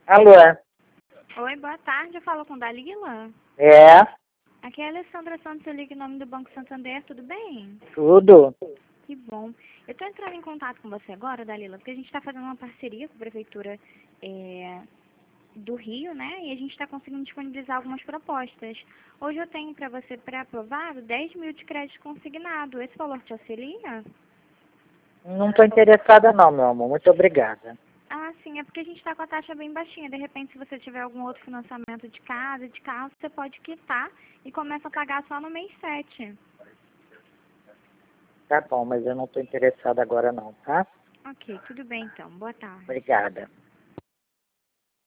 Alô? Oi, boa tarde. Eu falo com Dalila. É, Aqui é a Alessandra Santos, eu ligo em nome do Banco Santander, tudo bem? tudo. Que bom. Eu estou entrando em contato com você agora, Dalila, porque a gente está fazendo uma parceria com a Prefeitura do Rio, né? E a gente está conseguindo disponibilizar algumas propostas. Hoje eu tenho para você pré-aprovado 10 mil de crédito consignado. Esse valor te auxilia? Não estou interessada não, meu amor. Muito obrigada. Ah, sim, é porque a gente está com a taxa bem baixinha. De repente, se você tiver algum outro financiamento de casa, de carro, você pode quitar e começa a pagar só no mês 7. Tá bom, mas eu não estou interessada agora não, tá? Ok, tudo bem então. Boa tarde. Obrigada.